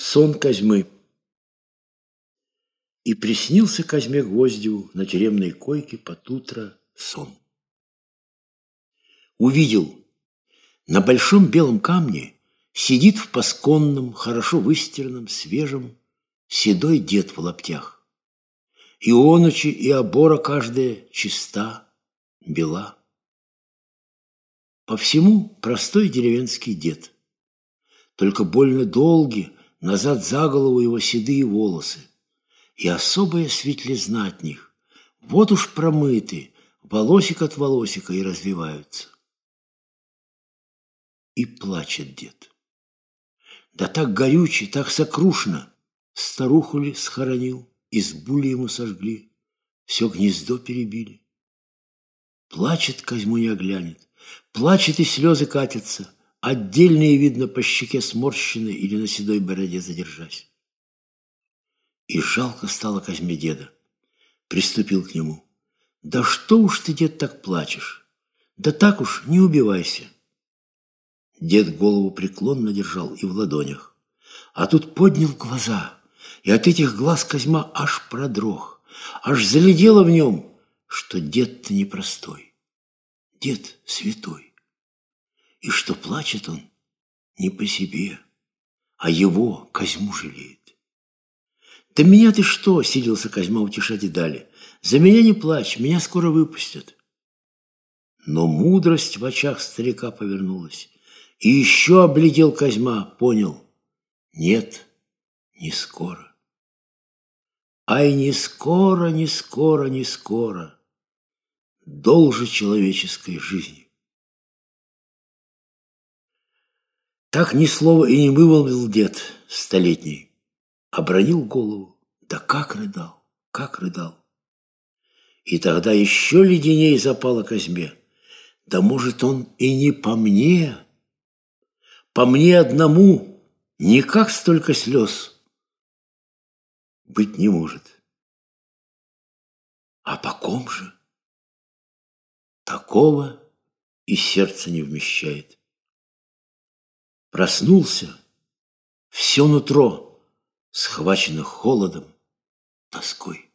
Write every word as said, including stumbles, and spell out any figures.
Сон Козьмы. И приснился Козьме Гвоздеву на тюремной койке под утро сон. Увидел, на большом белом камне сидит в пасконном, хорошо выстиранном, свежем, седой дед в лаптях. И оночи, и обора каждая чиста, бела. По всему простой деревенский дед. Только больно долги назад за голову его седые волосы, и особая светлизна от них. Вот уж промыты, волосик от волосика и развиваются. И плачет дед. Да так горюче, так сокрушно. Старуху ли схоронил, избу ли ему сожгли, все гнездо перебили. Плачет, Козьму не оглянет, плачет и слезы катятся, отдельные видно по щеке сморщенной или на седой бороде задержась. И жалко стало Козьме деда. Приступил к нему. Да что уж ты, дед, так плачешь? Да так уж, не убивайся. Дед голову преклонно держал и в ладонях. А тут поднял глаза, и от этих глаз Козьма аж продрог, аж заледело в нем, что дед-то непростой, дед святой, и что плачет он не по себе, а его, Козьму, жалеет. «Да меня ты что?» — силился Козьма утешать и далее. «За меня не плачь, меня скоро выпустят». Но мудрость в очах старика повернулась, и еще облетел Козьма, понял. Нет, не скоро. Ай, не скоро, не скоро, не скоро. Долже человеческой жизни. Так ни слова и не вымолвил дед столетний. Обронил голову, да как рыдал, как рыдал. И тогда еще леденей запало Козьме. Да может, он и не по мне, по мне одному, никак столько слез быть не может. А по ком же? Такого и сердце не вмещает. Проснулся, все нутро схвачено холодом, тоской.